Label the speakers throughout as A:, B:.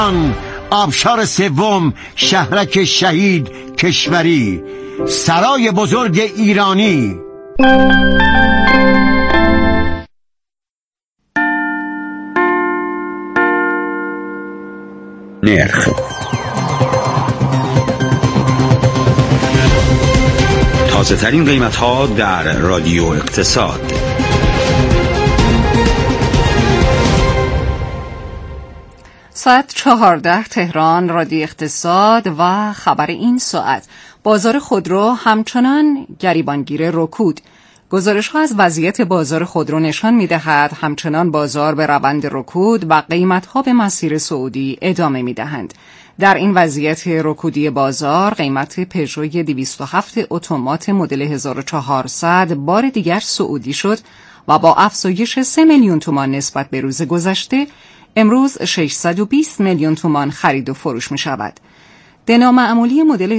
A: تهران، آبشار سوم، شهرک شهید کشوری، سرای بزرگ ایرانی.
B: نرخ تازه ترین قیمت ها در رادیو اقتصاد.
C: ساعت 14 تهران، رادیو اقتصاد و خبر این ساعت. بازار خودرو همچنان گریبانگیر رکود. گزارش‌ها از وضعیت بازار خودرو نشان می‌دهد همچنان بازار به روند رکود و قیمت‌ها به مسیر صعودی ادامه می‌دهند. در این وضعیت رکودی بازار، قیمت پژو 207 اتومات مدل 1400 بار دیگر صعودی شد و با افزایش 3 میلیون تومان نسبت به روز گذشته، امروز 620 میلیون تومان خرید و فروش می‌شود. دنا معمولی مدل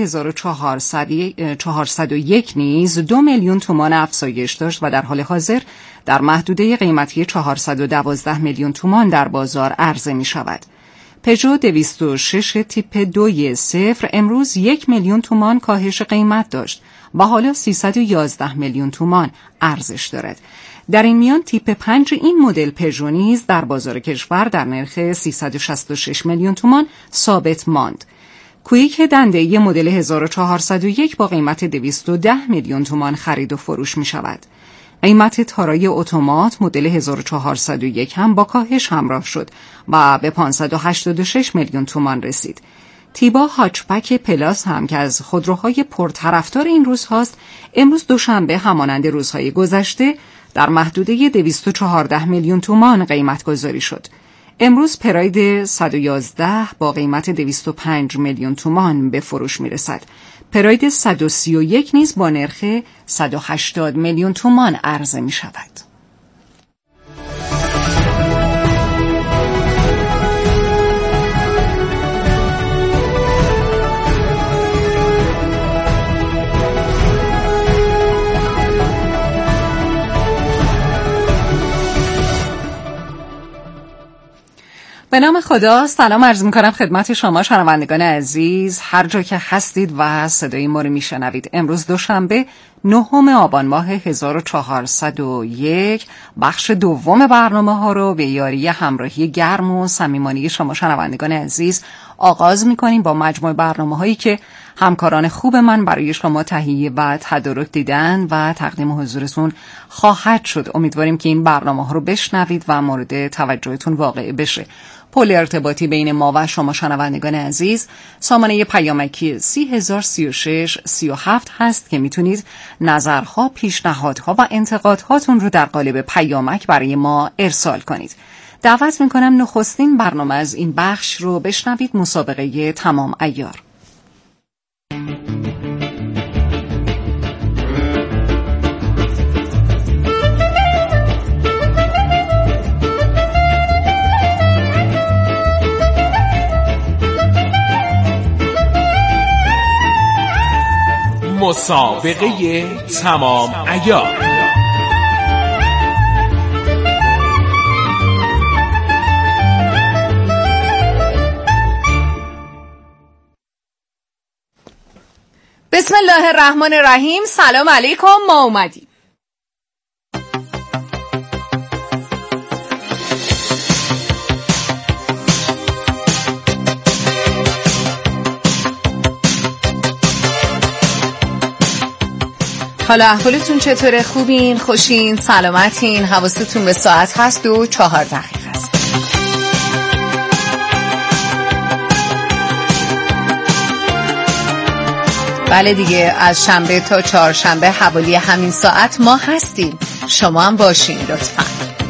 C: 1401 نیز 2 میلیون تومان افزایش داشت و در حال حاضر در محدوده قیمتی 412 میلیون تومان در بازار عرضه می شود. پژو 206 تیپ 2.0 امروز 1 میلیون تومان کاهش قیمت داشت و حالا 311 میلیون تومان ارزش دارد. در این میان تیپ 5 این مدل پژو نیز در بازار کشور در نرخ 366 میلیون تومان ثابت ماند. کویک دنده‌ای مدل 1401 با قیمت 210 میلیون تومان خرید و فروش می شود. قیمت تارای اتومات مدل 1401 هم با کاهش همراه شد و به 586 میلیون تومان رسید. تیبا هاچبک پلاس هم که از خودروهای پرطرفدار این روزهاست، امروز دوشنبه همانند روزهای گذشته در محدوده 214 میلیون تومان قیمت گذاری شد. امروز پراید 111 با قیمت 205 میلیون تومان به فروش می رسد. پراید 131 نیز با نرخ 180 میلیون تومان عرضه می شود. به نام خدا، سلام عرض می‌کنم خدمت شما شنوندگان عزیز هر جا که هستید و صدای ما رو میشنوید. امروز دوشنبه 9 آبان ماه 1401 بخش دوم برنامه ها رو به یاری همراهی گرم و صمیمانه شما شنوندگان عزیز آغاز می‌کنیم با مجموع برنامه هایی که همکاران خوب من برای شما تهیه و تدارک دیدن و تقدیم حضورتون خواهد شد. امیدواریم که این برنامه ها رو بشنوید و مورد توجهتون واقع بشه. پل ارتباطی بین ما و شما شنوندگان عزیز سامانه پیامکی 3036 37 هست که میتونید نظرها، پیشنهادها و انتقادهاتون رو در قالب پیامک برای ما ارسال کنید. دعوت میکنم نخستین برنامه از این بخش رو بشنوید، مسابقه تمام عیار.
D: مسابقه تمام عیار.
C: بسم الله الرحمن الرحیم. سلام علیکم، ما اومدیم. حالا احوالتون چطوره؟ خوبین؟ خوشین؟ سلامتین؟ حواستون به ساعت هست و 4 دقیقه است. بله دیگه، از شنبه تا چهارشنبه حوالی همین ساعت ما هستیم. شما هم باشین لطفاً.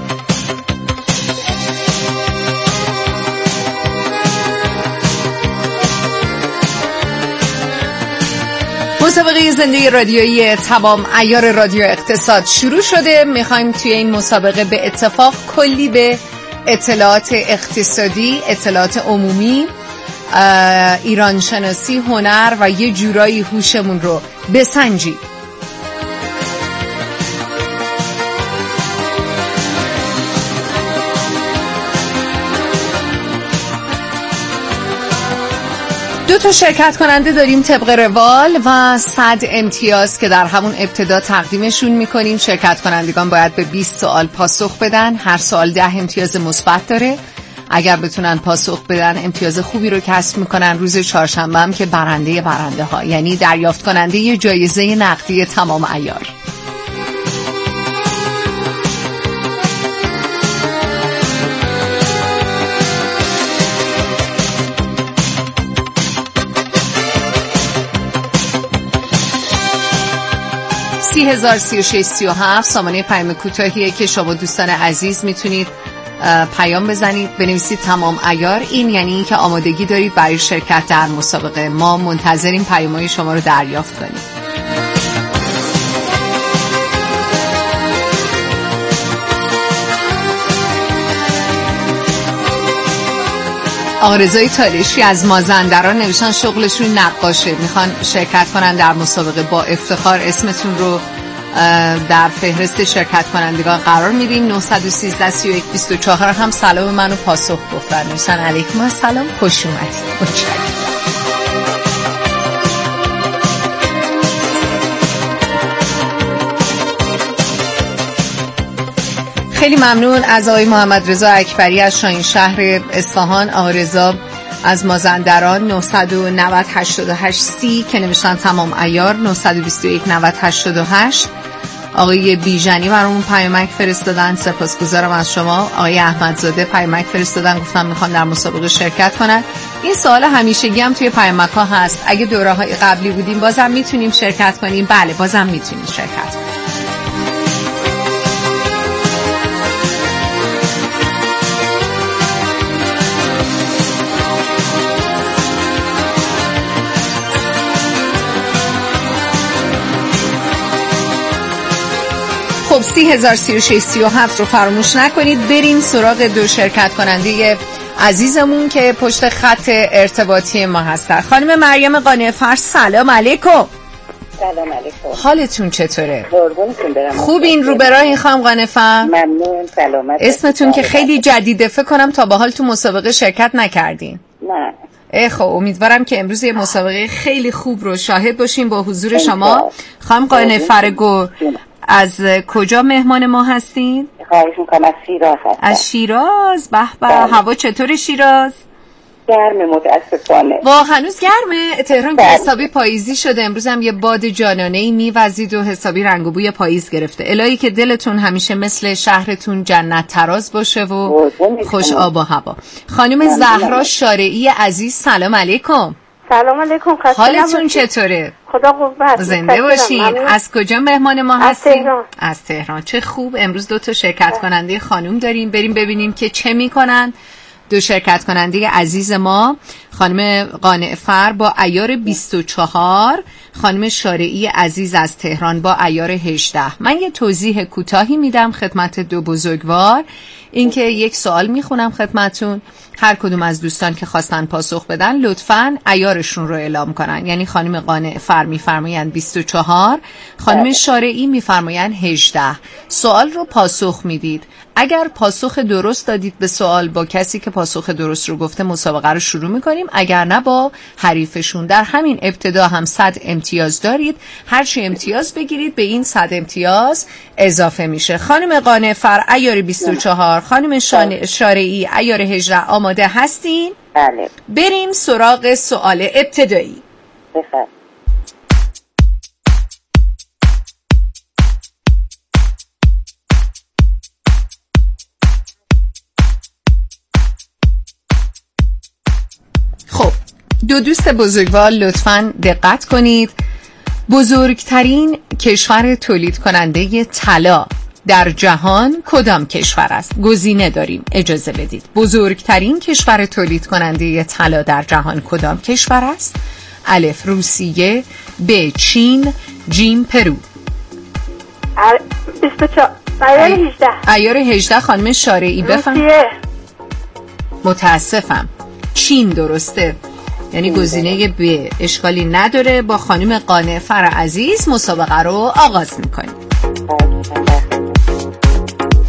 C: مسابقه زنده رادیویی تمام عیار رادیو اقتصاد شروع شده. میخوایم توی این مسابقه به اتفاق کلی به اطلاعات اقتصادی، اطلاعات عمومی، ایران شناسی، هنر و یه جورایی هوشمون رو بسنجیم. تا شرکت کننده داریم طبق روال و 100 امتیاز که در همون ابتدا تقدیمشون میکنیم. شرکت کنندگان باید به 20 سوال پاسخ بدن. هر سوال 10 امتیاز مثبت داره. اگر بتونن پاسخ بدن امتیاز خوبی رو کسب میکنن. روز چهارشنبه هم که برنده ها، یعنی دریافت کننده جایزه نقدی تمام عیار. هزار 36 37 سامانه پیام کوتاهیه که شما دوستان عزیز میتونید پیام بزنید، بنویسید تمام عیار. این یعنی این که آمادگی دارید برای شرکت در مسابقه. ما منتظریم پیام‌های شما رو دریافت کنیم. آقا رضای تالشی از مازندران نوشتن شغلشون نقاشه، میخوان شرکت کنن در مسابقه. با افتخار اسمتون رو در فهرست شرکت کنندگان قرار میدیم. 913 31 24 هم سلام منو پاسخ گفتن. نوشتن علیکم السلام، خوش اومدید. خیلی ممنون از آقای محمد رضا اکبری از شاهین شهر اصفهان. آقای رضا از مازندران 990 88 30 که نوشتن تمام عیار. 921 90 88. آقای بیژنی برامون پیامک فرستادن، سپاسگزارم از شما. آقای احمدزاده پیامک فرستادن، گفتم میخوان در مسابقه شرکت کنن. این سوال همیشگی هم توی پیامک ها هست، اگه دوره‌های قبلی بودیم بازم میتونیم شرکت کنیم؟ بله، بازم میتونیم شرکت کنیم. خب 30036 37 رو فراموش نکنید. بریم سراغ دو شرکت کننده عزیزمون که پشت خط ارتباطی ما هستن. خانم مریم قانع‌فر سلام علیکم.
E: سلام علیکم.
C: حالتون چطوره؟
E: قربونتون برم.
C: خوبین؟ رو به راه این خانم قانع‌فر؟
E: ممنون، سلامت.
C: اسمتون که خیلی جدیده، فکر کنم تا به حال تو مسابقه شرکت نکردین.
E: نه.
C: خب امیدوارم که امروز یه مسابقه خیلی خوب رو شاهد باشیم با حضور شما. خانم قانع‌فر گل از کجا مهمان ما هستین؟
E: خواهش میکنم از شیراز هستم.
C: از شیراز. به به. هوا چطور شیراز؟
E: گرمه متاسفانه.
C: هنوز گرمه؟ تهران که حسابی پاییزی شده. امروز هم یه باد جانانه‌ای میوزید و حسابی رنگ و بوی پاییز گرفته. الهی که دلتون همیشه مثل شهرتون جنت تراز باشه و خوش آب و هوا. خانم زهرا شارعی عزیز سلام علیکم.
F: سلام علیکم.
C: حالتون چطوره؟
F: خدا قوت.
C: زنده باشین. از کجا مهمان ما هستین؟
F: از تهران.
C: از تهران. چه خوب. امروز 2 تا شرکت کننده خانم داریم. بریم ببینیم که چه میکنن. 2 شرکت کننده عزیز ما، خانم قانع‌فر با عیار 24، خانم شارعی عزیز از تهران با عیار 18. من یه توضیح کوتاهی میدم خدمت 2 بزرگوار. اینکه یک سوال میخونم خدمتون، هر کدوم از دوستان که خواستن پاسخ بدن لطفاً عیارشون رو اعلام کنن. یعنی خانم قانع‌فر میفرمایند 24، خانم شارعی میفرمایند 18. سوال رو پاسخ میدید. اگر پاسخ درست دادید به سوال با کسی که پاسخ درست رو گفته مسابقه رو شروع میکنیم، اگر نه با حریفشون. در همین ابتدا هم 100 امتیاز دارید. هر چی امتیاز بگیرید به این 100 امتیاز اضافه میشه. خانم قانع‌فر عیار 24، خانم شارعی عیار 18. آماده هستین؟
E: بله.
C: بریم سراغ سوال ابتدایی.
E: بفرمایید.
C: خب 2 دوست بزرگوار لطفاً دقت کنید. بزرگترین کشور تولید کننده طلا در جهان کدام کشور است؟ گزینه داریم، اجازه بدید. بزرگترین کشور تولید کننده طلا در جهان کدام کشور است؟ الف روسیه، ب چین، جیم پرو.
F: 24 عیار 18.
C: عیار 18 خانم شارعی بفرمایید. متاسفم، چین درسته. یعنی گزینه ب اشکالی نداره. با خانم قانع‌فر عزیز مسابقه رو آغاز میکنیم.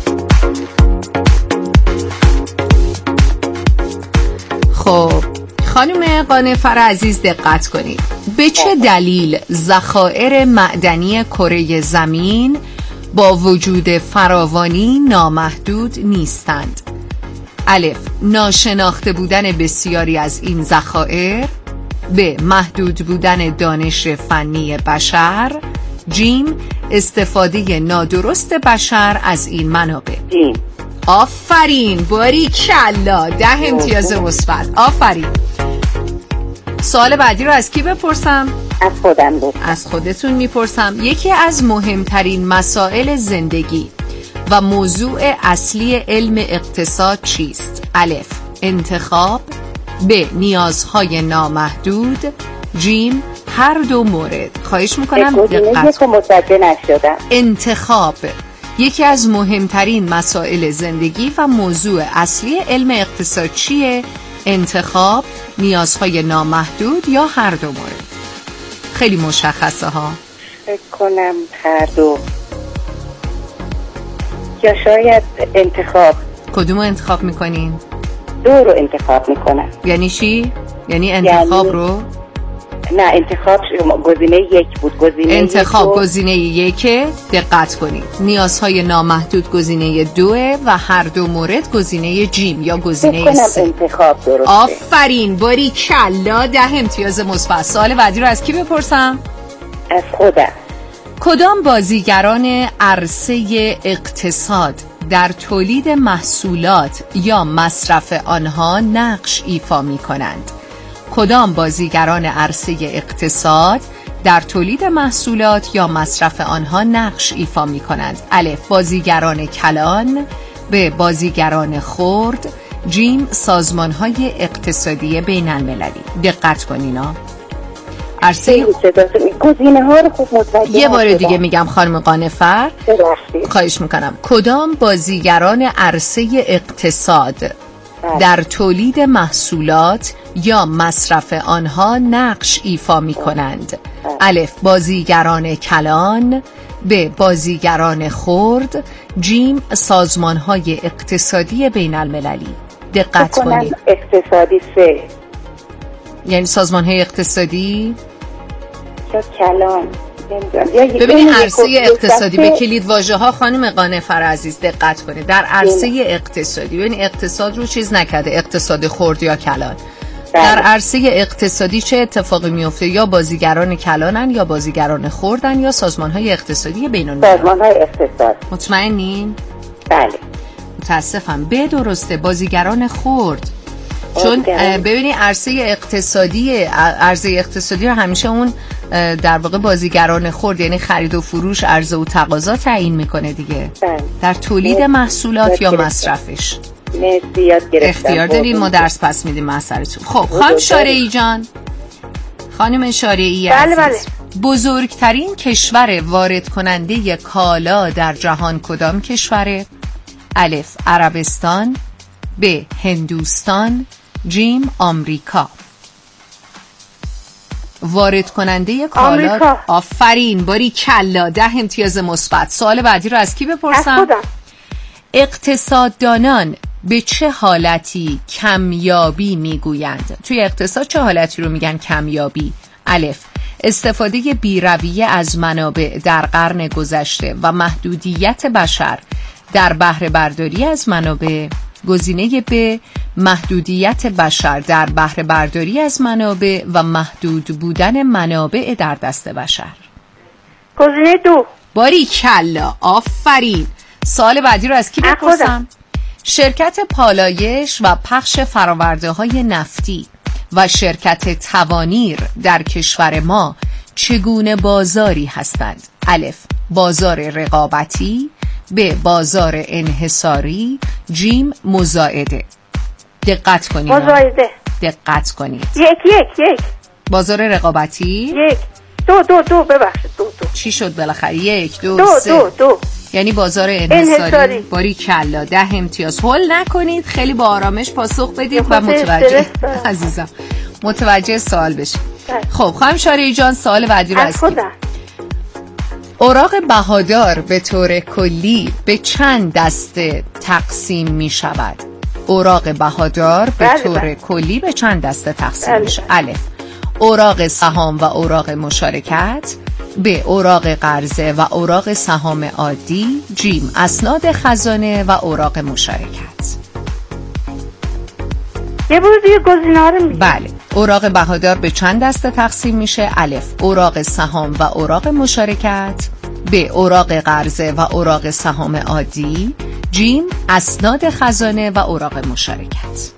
C: خب خانم قانفر عزیز دقت کنید. به چه دلیل ذخایر معدنی کره زمین با وجود فراوانی نامحدود نیستند؟ الف، ناشناخته بودن بسیاری از این ذخایر. ب، محدود بودن دانش فنی بشر. جیم، استفاده نادرست بشر از این منابع.
E: جیم.
C: آفرین، باریکلا، 10 امتیاز مثبت. آفرین. سوال بعدی رو از کی بپرسم؟
E: از خودم بود.
C: از خودتون میپرسم. یکی از مهمترین مسائل زندگی و موضوع اصلی علم اقتصاد چیست؟ الف، انتخاب. ب، نیازهای نامحدود. جیم، هر دو مورد. خواهش میکنم دقت کنید.
E: متوجه نشدم.
C: انتخاب یکی از مهمترین مسائل زندگی و موضوع اصلی علم اقتصاد چیه؟ انتخاب، نیازهای نامحدود یا هر دو مورد؟ خیلی مشخصه ها.
E: فکر کنم هر دو، یا شاید انتخاب.
C: کدوم انتخاب میکنین؟
E: دو رو انتخاب میکنم.
C: یعنی چی؟ یعنی انتخاب رو؟
E: نه، انتخاب گزینه یک بود.
C: انتخاب گزینه یکه. دقت کنید. نیازهای نامحدود گزینه 2 و هر دو مورد گزینه جیم یا گزینه 3.
E: انتخاب درسته.
C: آفرین، باریکلا، 10 امتیاز مثبت. سوال بعدی رو از کی بپرسم؟
E: از خودم.
C: کدام بازیگران عرصه اقتصاد در تولید محصولات یا مصرف آنها نقش ایفا می کنند؟ کدام بازیگران عرصه اقتصاد در تولید محصولات یا مصرف آنها نقش ایفا می کنند؟ الف، بازیگران کلان. ب، بازیگران خرد. جیم، سازمان‌های اقتصادی بین المللی. دقت کنینا. عرصه
E: گزینه ها رو خوب متوجه
C: یه بار دیگه میگم خانم قانفر، خواهش میکنم. کدام بازیگران عرصه اقتصاد در تولید محصولات یا مصرف آنها نقش ایفا می کنند؟ الف، بازیگران کلان. ب، بازیگران خرد. جیم، سازمان‌های اقتصادی بین المللی. دقت کنید.
E: اقتصادی 3.
C: یعنی سازمان‌های اقتصادی
E: یا کلان.
C: ببینید عرصه اقتصادی به کلید واژه ها خانم قانفر عزیز دقت کنید. در عرصه اقتصادی ببین اقتصاد رو چیز نکرده، اقتصاد خرد یا کلان. در عرصه اقتصادی چه اتفاقی میفته؟ یا بازیگران کلانن یا بازیگران خردن یا سازمان‌های اقتصادی بین‌المللی.
E: سازمان‌های اقتصاد.
C: مطمئنین؟
E: بله.
C: متاسفم، به درسته، بازیگران خرد. چون ببینید عرصه اقتصادی رو همیشه اون در واقع بازیگران خرد یعنی خرید و فروش، عرضه و تقاضا تعیین میکنه دیگه. در تولید محصولات یا مصرفش. اختیار دارین، ما درس پس میدیم مسئله‌تون. خب خانم شارعی جان، خانم شارعی عزیز،
F: بله.
C: بزرگترین کشور وارد کننده کالا در جهان کدام کشوره؟ الف، عربستان. ب، هندوستان. جیم، آمریکا. وارد کننده کالا.
F: آمریکا.
C: آفرین، باریکلا، 10 امتیاز مثبت. سوال بعدی رو از کی بپرسم؟
F: از خودم.
C: اقتصاددانان به چه حالتی کمیابی میگویند؟ توی اقتصاد چه حالتی رو میگن کمیابی؟ الف، استفاده بی‌رویه از منابع در قرن گذشته و محدودیت بشر در بهره برداری از منابع. گزینه ب، محدودیت بشر در بهره برداری از منابع و محدود بودن منابع در دست بشر.
F: گزینه 2.
C: باریکلا، آفرین. سوال بعدی رو از کی بپرسم؟ شرکت پالایش و پخش فرآورده‌های نفتی و شرکت توانیر در کشور ما چگونه بازاری هستند؟ الف، بازار رقابتی. ب، بازار انحصاری. جیم، مزایده. دقت کنید.
F: مزایده.
C: دقت کنید.
F: یک.
C: بازار رقابتی.
F: 1 2 ببخشید 2
C: چی شد بالاخره؟ 1 2 3
F: 2
C: یعنی بازار انحصاری. باریکلا، 10 امتیاز. هول نکنید، خیلی با آرامش پاسخ بدید و متوجه عزیزم متوجه سوال بشید. خب خانم شارعی جان، سوال بعدی رو از خودم. اوراق بهادار به طور کلی به چند دسته تقسیم می شود؟ اوراق بهادار به طور کلی به چند دسته تقسیم میشه؟ الف اوراق سهام و اوراق مشارکت، ب اوراق قرضه و اوراق سهام عادی، جیم اسناد خزانه و اوراق مشارکت.
F: یه بار دیگه گزینه‌ها رو میگی؟
C: بله، اوراق بهادار به چند دسته تقسیم میشه؟ الف اوراق سهام و اوراق مشارکت، ب اوراق قرضه و اوراق سهام عادی، جیم اسناد خزانه و اوراق مشارکت.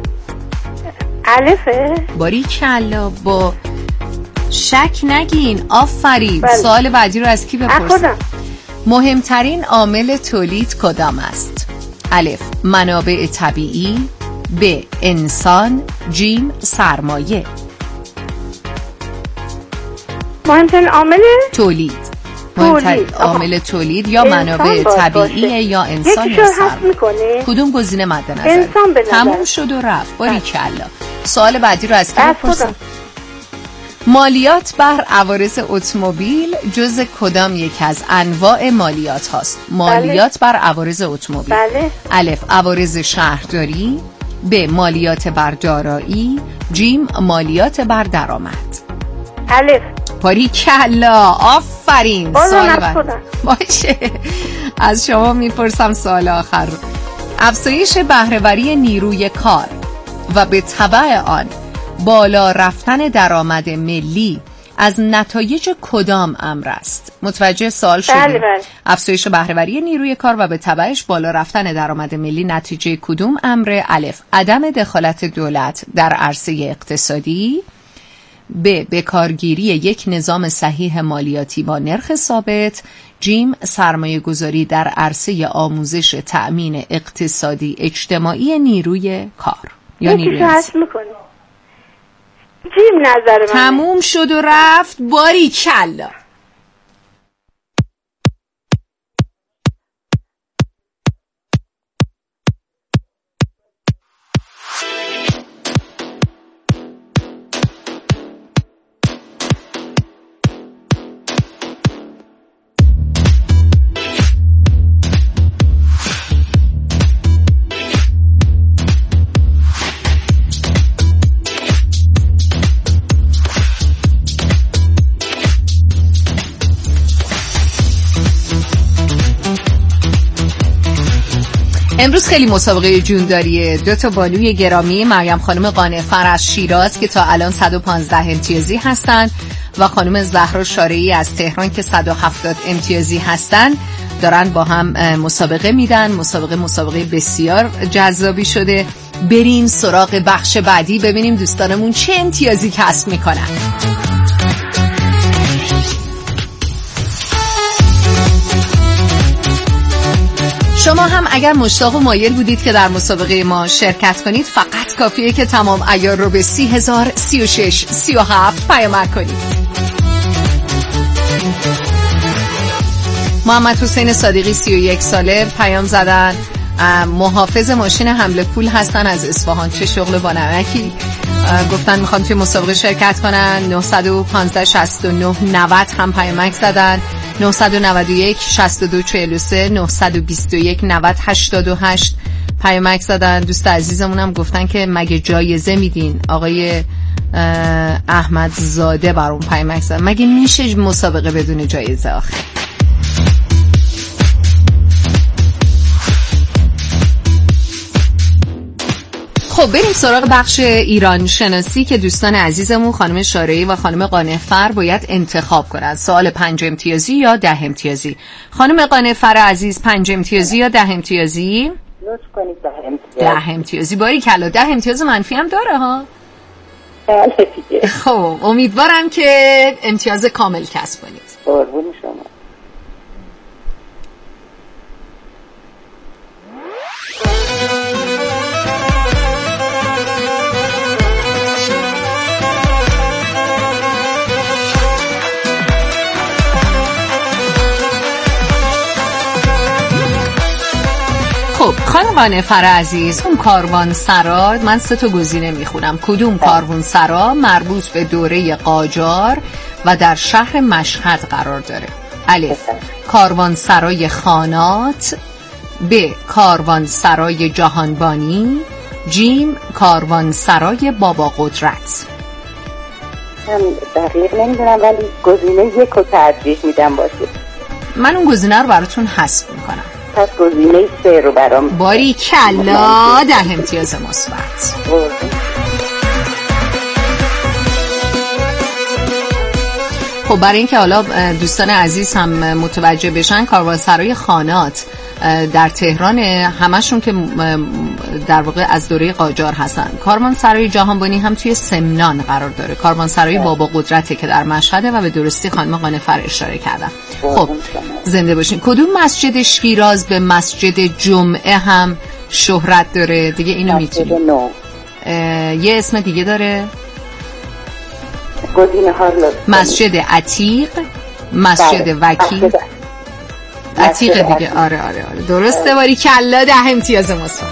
F: الفه؟
C: باریکلا، با شک نگین. آفرین.
F: بله.
C: سوال بعدی رو از کی بپرسیم؟
F: خودم.
C: مهمترین عامل تولید کدام است؟ الف منابع طبیعی، ب انسان، جیم سرمایه.
F: مهمترین عامل
C: تولید.
F: تولید.
C: عامل تولید یا منابع طبیعی یا انسان
F: یکیشو
C: یا
F: حذف
C: سرمایه.
F: میکنه؟
C: کدوم گزینه مد نظر؟
F: انسان به نظر.
C: تموم شد و رفت. باریکلا. سوال بعدی رو از کی
F: از
C: بپرسیم؟
F: خودم.
C: مالیات بر عوارض اتومبیل جز کدام یک از انواع مالیات هاست؟ مالیات بر عوارض اتومبیل.
F: بله.
C: الف عوارض شهرداری، ب مالیات بر دارایی، جیم مالیات بر درآمد.
F: الف.
C: باریکلا، آفرین.
F: بازم
C: سوال
F: از
C: بعد.
F: خودم.
C: باشه، از شما میپرسم سوال آخر. افزایش بهره‌وری نیروی کار و به تبع آن بالا رفتن درآمد ملی از نتایج کدام امر است؟ متوجه سوال شدید؟
F: بله بله.
C: افزایش بهره‌وری نیروی کار و به تبعش بالا رفتن درآمد ملی نتیجه کدوم امر؟ الف عدم دخالت دولت در عرصه اقتصادی، ب بکارگیری یک نظام صحیح مالیاتی با نرخ ثابت، جیم سرمایه گذاری در عرصه آموزش تأمین اقتصادی اجتماعی نیروی کار یا نیروی
F: یکیشو
C: انسانی.
F: حذف میکنه؟ جیم نظر من.
C: تموم شد و رفت. باریکلا. امروز خیلی مسابقه جونداریه. 2 بانوی گرامی، مریم خانم قانع‌فر از شیراز که تا الان 115 امتیازی هستن و خانم زهرا شارعی از تهران که 170 امتیازی هستن، دارن با هم مسابقه میدن. مسابقه بسیار جذابی شده. بریم سراغ بخش بعدی ببینیم دوستانمون چه امتیازی کسب میکنن. شما هم اگر مشتاق و مایل بودید که در مسابقه ما شرکت کنید، فقط کافیه که تمام عیار رو به 30,000 36 37 پیامک کنید. محمد حسین صادقی 31 ساله پیام زدن، محافظ ماشین حمل پول هستن از اصفهان. چه شغل با نمکی. گفتن میخوان توی مسابقه شرکت کنن. 915 69 90 هم پیامک زدن. 991 62 43 921 90 88 پیامک زدن. دوست عزیزمون هم گفتن که مگه جایزه میدین؟ آقای احمد زاده برام پیامک زدن. مگه میشه مسابقه بدون جایزه آخه؟ خب بریم سراغ بخش ایران شناسی که دوستان عزیزمون خانم شارعی و خانم قانع‌فر باید انتخاب کنن. سوال 5 امتیازی یا 10 امتیازی؟ خانم قانع‌فر عزیز 5 امتیازی یا 10 امتیازی؟
E: لطف کنید 10 امتیاز.
C: 10 امتیازی. باریکلا. 10 امتیاز منفی هم داره ها.
E: بله دیگه.
C: خب امیدوارم که امتیاز کامل کسب کنید.
E: قربون شما.
C: خب خانم قانع‌فر عزیز، اون کاروان سرا، من 3 گزینه میخونم. کدوم کاروان سرا مربوط به دوره قاجار و در شهر مشهد قرار داره؟ الف کاروان سرای خانات، ب. کاروانسرای جهانبانی، جیم. کاروانسرای بابا قدرت.
E: من دقیق نمیدونم ولی گزینه 1 رو ترجیح میدم باشه.
C: من اون گزینه رو براتون حذف میکنم.
E: پس گزینه 3 رو برام.
C: باری کلا 10 امتیاز مثبت. خب برای اینکه حالا دوستان عزیز هم متوجه بشن، کاروانسرای خانات در تهران، همشون که در واقع از دوره قاجار هستن. کاروانسرای جهانبانی هم توی سمنان قرار داره. کاروانسرای بابا قدرته که در مشهده و به درستی خانم قانفر اشاره کردن. خب زنده باشین. کدوم مسجد شیراز به مسجد جمعه هم شهرت داره؟ دیگه اینو میتونید. یه اسم دیگه داره؟ مسجد عتیق، مسجد وکیل. عتیق دیگه. آره درسته. باری کلا 10 امتیاز مثبت.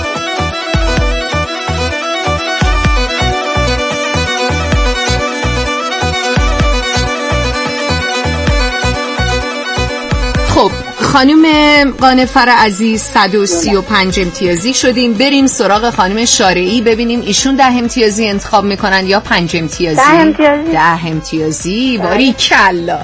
C: خب خانم قانفر عزیز 135 امتیازی شدیم. بریم سراغ خانم شارعی ببینیم ایشون 10 امتیازی انتخاب میکنن یا 5 امتیازی. 10 امتیازی. باری کلا.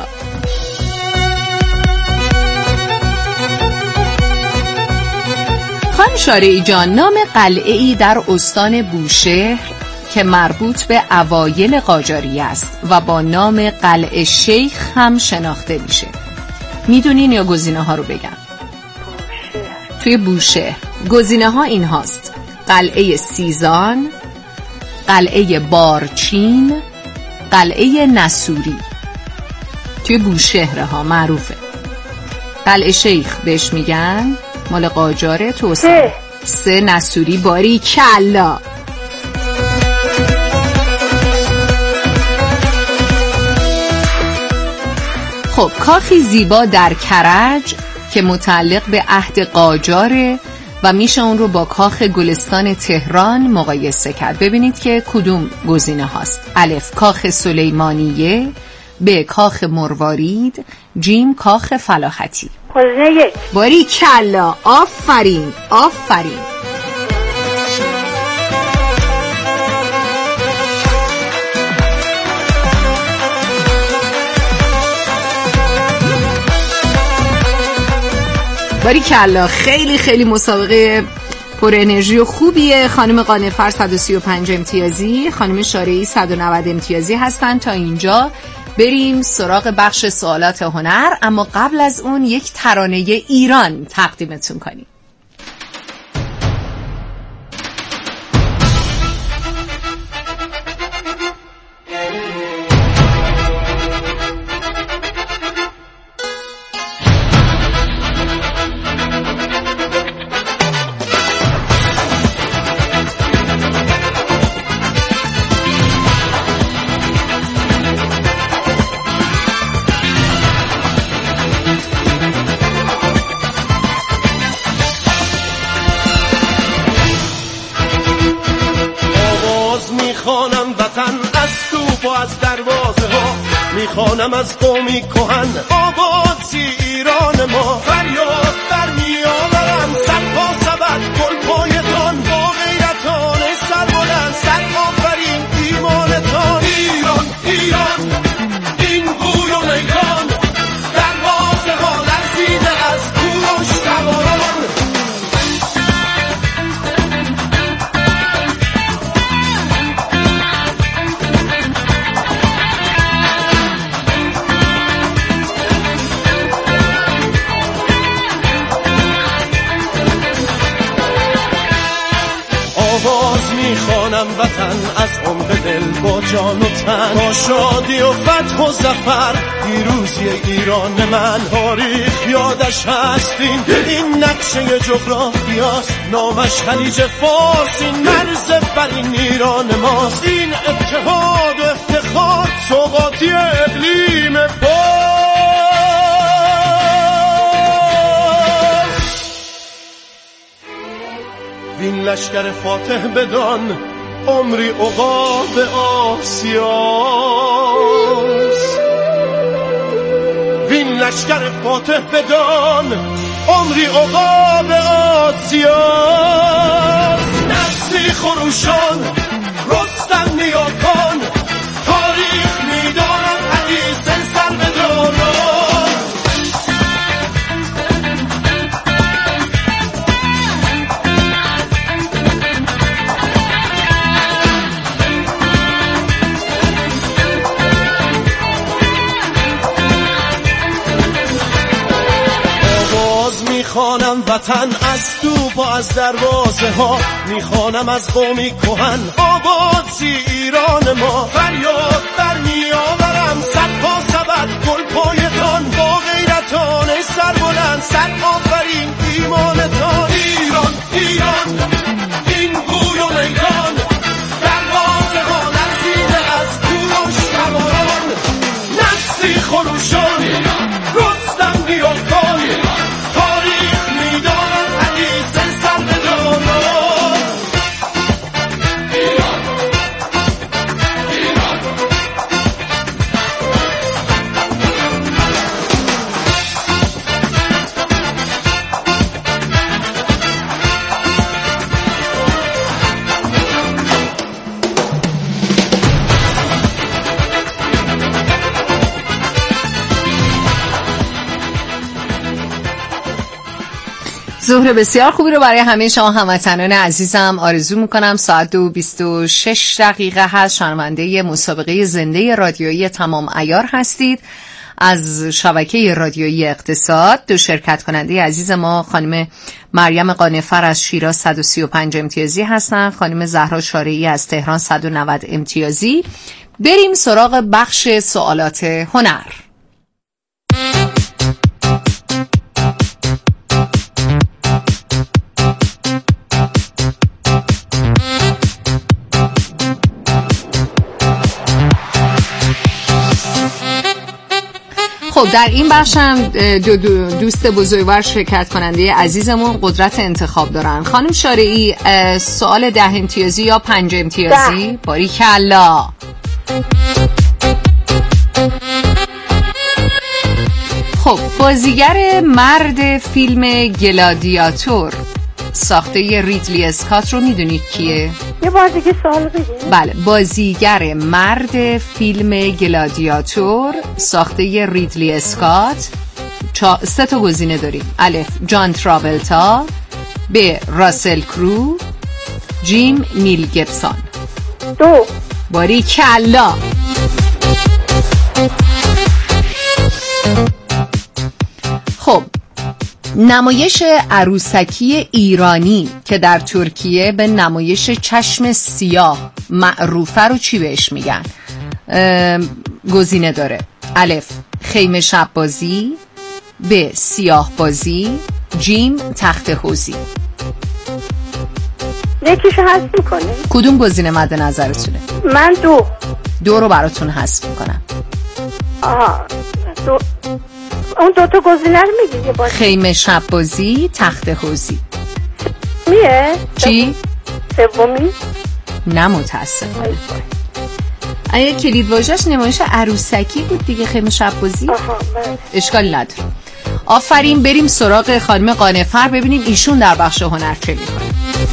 C: خانم شارعی جان، نام قلعه‌ای در استان بوشهر که مربوط به اوایل قاجاری است و با نام قلعه شیخ هم شناخته میشه. میدونین یا گزینه ها رو بگم؟ توی بوشهر گزینه ها این هاست: قلعه سیزان، قلعه بارچین، قلعه نسوری. توی بوشهر ها معروفه. قلعه شیخ بهش میگن، مال قاجاره. تو 3 نسوری. باری کلا. خب کاخی زیبا در کرج که متعلق به عهد قاجاره و میشه اون رو با کاخ گلستان تهران مقایسه کرد. ببینید که کدوم گزینه هاست. الف کاخ سلیمانیه، ب کاخ مروارید، جیم کاخ فلاحتی.
F: گزینه 1.
C: باری کلا. آفرین. باری کلا. خیلی مسابقه پر انرژی و خوبیه. خانم قانفر 135 امتیازی، خانم شارعی 190 امتیازی هستن. تا اینجا بریم سراغ بخش سوالات هنر، اما قبل از اون یک ترانه ایران تقدیمتون کنیم.
G: میخوانم از قومی کهن آبادی ایران ما. فریاد در میآورم صدها سبد گل پایتان با غیرتان سر بلند سر آفرین ایمانتان. ایران این گوی و میدان دروازه ها لرزیده از کوروش سواران. میخوانم وطن از عمق دل با جان و تن، با شادی و فتح و ظفر پیروزی ایران من. تاریخ یادش هستین این نقشه جغرافیاست، نامش خلیج فارس، این مرز بر این ایران ماست. این اتحاد و افتخار سوقاتی اقلیم پاس. وین لشکر فاتح بدان عمری عقاب آسیاست. وین لشکر فاتح بدان عمری عقاب آسیاست. نسلی خروشان رستم نیا کن، تاریخ میدانم حدیث سر به داران. میخوانم وطن از دوب و از دروازه ها، میخوانم از قومی کهن آباد سی ایران ما. فریاد بر میآورم صدها سبد گل پایتان، با غیرتان ای سر بلند صد آفرین ایمانتان. ایران ایران این گوی و میدان، دروازه ها لرزیده از کوروش سواران. نسلی خروشان رستم نیا کن،
C: ظهر بسیار خوبی رو برای همه شما هموطنان عزیزم آرزو میکنم. ساعت 2:26 هست. شنونده مسابقه زنده رادیویی تمام عیار هستید از شبکه رادیویی اقتصاد. دو شرکت کننده عزیز ما خانم مریم قانفر از شیراز 135 امتیازی هستن، خانم زهرا شارعی از تهران 190 امتیازی. بریم سراغ بخش سوالات هنر. خب در این بخش هم دوست بزرگوار شرکت کننده عزیزمون قدرت انتخاب دارن. خانم شارعی سوال 10 امتیازی یا 5 امتیازی؟ باریکلا. خب بازیگر مرد فیلم گلادیاتور ساخته ریدلی اسکات رو میدونید کیه؟
F: یه بار دیگه سوال بگید.
C: بله، بازیگر مرد فیلم گلادیاتور ساخته ریدلی اسکات. 3 تا گزینه داریم. الف جان تراولتا، ب راسل کرو، جیم نیل گیبسون.
F: 2.
C: باریکلا. خب نمایش عروسکی ایرانی که در ترکیه به نمایش چشم سیاه معروفه رو چی بهش میگن؟ گزینه داره. الف خیمه شب بازی، ب سیاه بازی، جیم تخت حوضی.
F: یکیشو حذف میکنه.
C: کدوم گزینه مد نظرتونه؟
F: من
C: 2 رو براتون حذف میکنم.
F: اون 2 تا گزینه رو میگی.
C: خیمه شب بازی، تخت حوضی.
F: میه؟
C: چی؟
F: سومی؟
C: نه متاسفانه. اگه کلید واژه‌اش نمایش عروسکی بود دیگه خیمه شب بازی. اشکال نداره. آفرین. بریم سراغ خانم قانفر ببینیم ایشون در بخش هنر چه می‌کنه.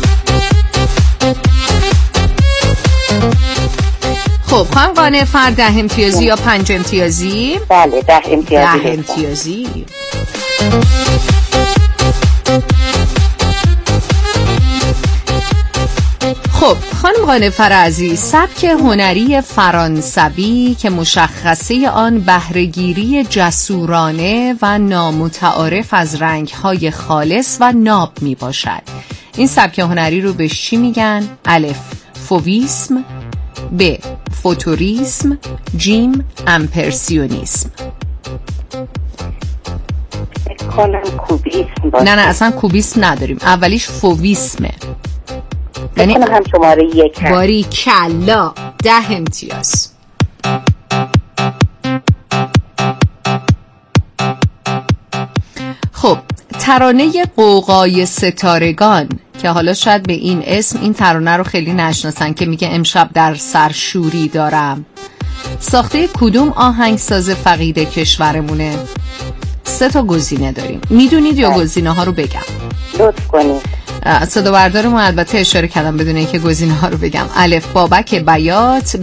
C: خب خانم قانفر 10 امتیازی یا 5 امتیازی؟
E: بله 10 امتیازی.
C: 10 امتیازی. خب خانم قانفر عزیز، سبک هنری فرانسوی که مشخصه آن بهره‌گیری جسورانه و نامتعارف از رنگ‌های خالص و ناب می باشد. این سبک هنری رو به چی میگن؟ الف فوویسم، ب فوتوریسم، جیم امپرسیونیسم.
E: کنم کوبیسم باشه.
C: نه اصلا کوبیسم نداریم، اولیش فوویسمه.
E: یعنی هم شماره 1.
C: باریکلا. 10 امتیاز. خب ترانه قوقای ستارگان که حالا شاید به این اسم این ترانه رو خیلی نشناسن که میگه امشب در سر شوری دارم، ساخته کدوم آهنگساز فقید کشورمونه؟ 3 تا گزینه داریم. میدونید یا گزینه ها رو بگم؟
E: لطف کنید.
C: صدا بردار ما البته اشاره کردم بدون اینکه گزینه ها رو بگم. الف بابک بیات،